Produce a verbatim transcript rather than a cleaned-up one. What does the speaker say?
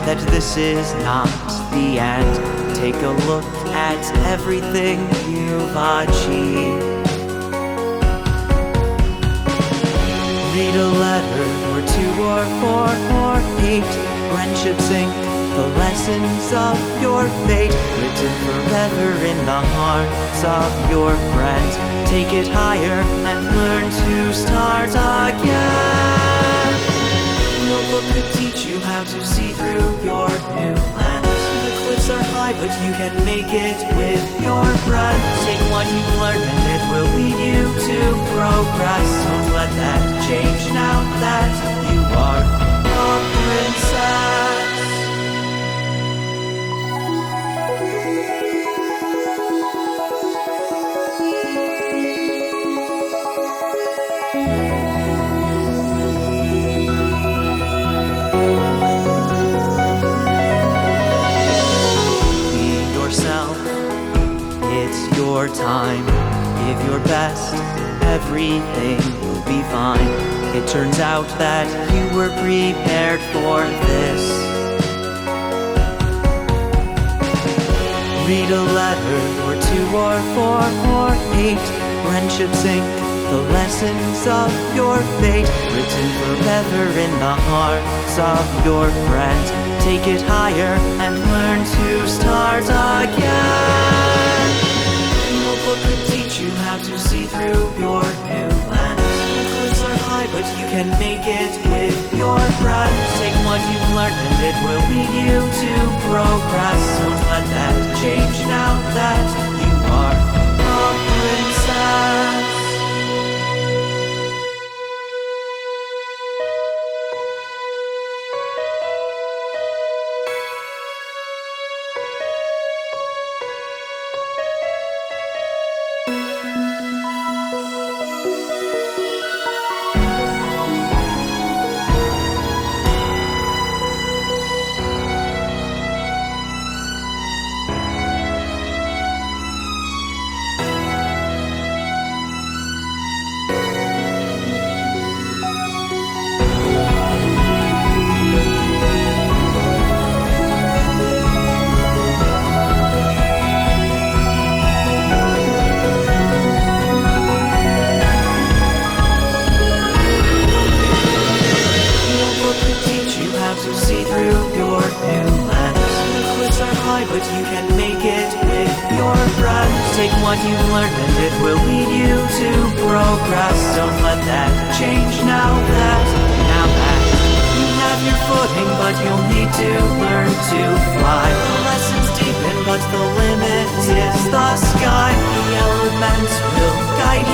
that this is not the end. Take a look at everything you've achieved. Read a letter or two or four or eight. Friendships ink the lessons of your fate, written forever in the hearts of your friends. Take it higher and learn to start again. No book could teach you how to see through your new lens. The cliffs are high, but you can make it with your friends. Take what you've learned and it will lead you to progress. Don't let that change now that you are a princess. It's your time. Give your best, everything will be fine. It turns out that you were prepared for this. Read a letter or two or four or eight. Friendships ink the lessons of your fate, written forever in the hearts of your friends. Take it higher and learn to start again. No book could teach you how to see through your new lens. The cliffs are high, but you can make it with your friends. Take what you've learned and it will lead you to progress. Don't let that change now that you are a princess. To see through your new lens. The cliffs are high, but you can make it with your friends. Take what you've learned and it will lead you to progress. Don't let that change now that, now that you have your footing, but you'll need to learn to fly. The lessons deepen, but the limit is the sky. The elements will guide